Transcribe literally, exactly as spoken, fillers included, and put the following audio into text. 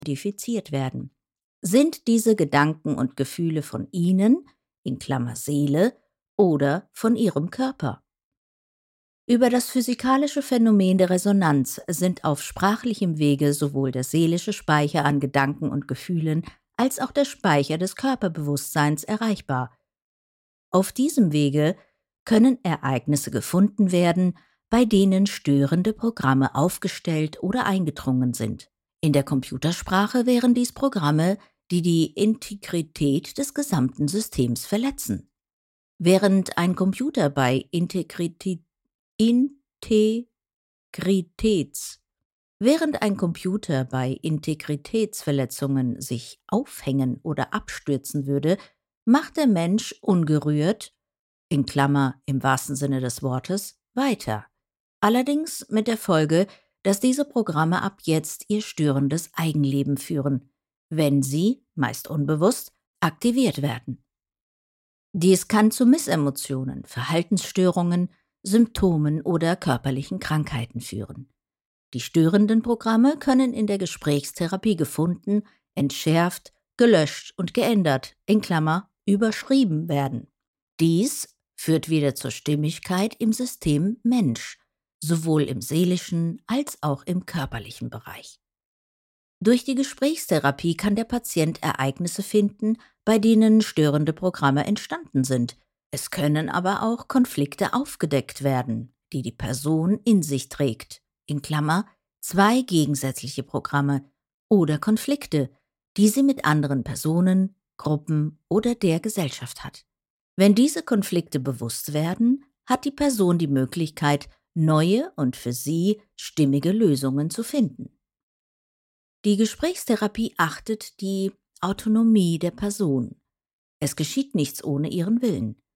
identifiziert werden. Sind diese Gedanken und Gefühle von Ihnen, in Klammer Seele, oder von Ihrem Körper? Über das physikalische Phänomen der Resonanz sind auf sprachlichem Wege sowohl der seelische Speicher an Gedanken und Gefühlen als auch der Speicher des Körperbewusstseins erreichbar. Auf diesem Wege können Ereignisse gefunden werden, bei denen störende Programme aufgestellt oder eingedrungen sind. In der Computersprache wären dies Programme, die die Integrität des gesamten Systems verletzen. Während ein Computer bei Integrität Integritäts Während ein Computer bei Integritätsverletzungen sich aufhängen oder abstürzen würde, macht der Mensch ungerührt, in Klammer im wahrsten Sinne des Wortes, weiter. Allerdings mit der Folge, dass diese Programme ab jetzt ihr störendes Eigenleben führen, wenn sie, meist unbewusst, aktiviert werden. Dies kann zu Missemotionen, Verhaltensstörungen, Symptomen oder körperlichen Krankheiten führen. Die störenden Programme können in der Gesprächstherapie gefunden, entschärft, gelöscht und geändert, in Klammer überschrieben werden. Dies führt wieder zur Stimmigkeit im System Mensch, sowohl im seelischen als auch im körperlichen Bereich. Durch die Gesprächstherapie kann der Patient Ereignisse finden, bei denen störende Programme entstanden sind. Es können aber auch Konflikte aufgedeckt werden, die die Person in sich trägt, in Klammer zwei gegensätzliche Programme, oder Konflikte, die sie mit anderen Personen, Gruppen oder der Gesellschaft hat. Wenn diese Konflikte bewusst werden, hat die Person die Möglichkeit, neue und für sie stimmige Lösungen zu finden. Die Gesprächstherapie achtet die Autonomie der Person. Es geschieht nichts ohne ihren Willen.